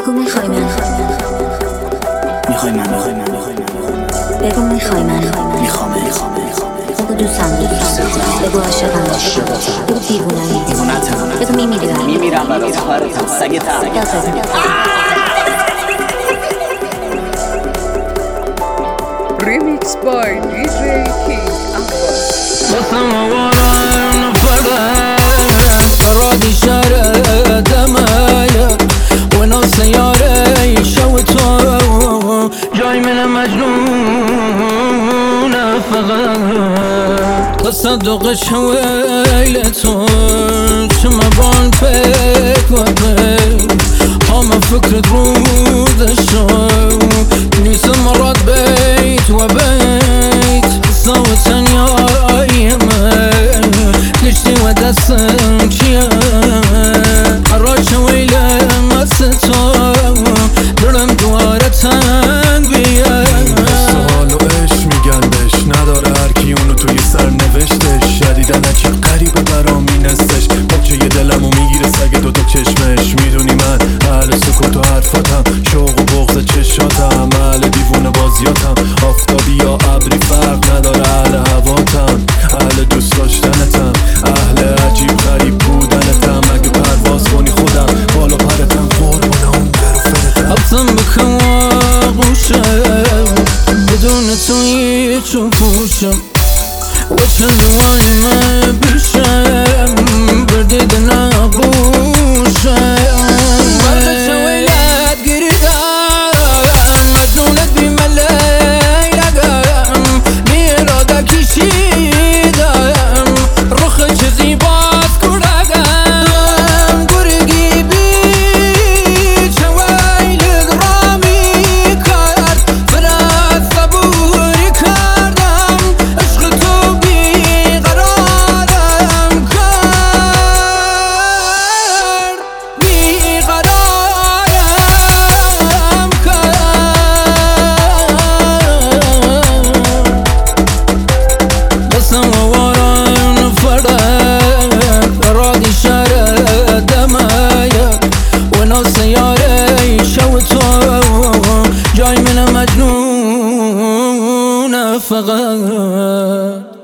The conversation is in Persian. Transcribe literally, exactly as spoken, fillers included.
بگو میخوای من میخوای من میخوای من میخوای من بگو میخوای من میخوام میخوام بگو دوستم دارم بگو عاشقم بگو دیوونم دیوونتم بگو میمیرم میمیرم برات خواهرتم سگتم Remix by دی جی King Abbas. بسم وراي نفرد فرادي شارع دمايا وانا سياري شوتو جاي من مجنون فقط تصدق شويلتو شما بان فيك وبيك هما فكرة رود الشو نيس مرات بيت وبيت صوت يا كشتي ودسم چیه حراج ویله مستو دلم دواره تنگ بیه سوال و عشق میگن بهش نداره هرکی اونو توی سر نوشتش شدیدن عجیب قریبه برام مینستش بچه یه دلمو میگیره سگ دوتا چشمش میدونی من اهل سکوت و حرفاتم شوق و بغض چشاتم اهل دیوونه بازیاتم آفتابی یا ابری فرق نداره اهل هواتم اهل دوست داشتنتم اهل عجیب غریب بودنتم اگه پرواز کنی خودم بالا پرتم قربونه اون برفرتم حبسم بکن آغوشم بدون تو هیچو پوشم و چه زمانی من بیشم بردید نبوشم وقت شویلت گریدم مجنونت بیملیلگم میراده کشیدم رخ چه زیباست کردگم گرگی بی چه ویلت رامی کرد فرد صبوری کردم عشق تو بیقرارم کرد بیقرارم کرد بسم وراي نفرد فرادي شارع دمايا وانا سياري شوتو جاي من مجنون فقط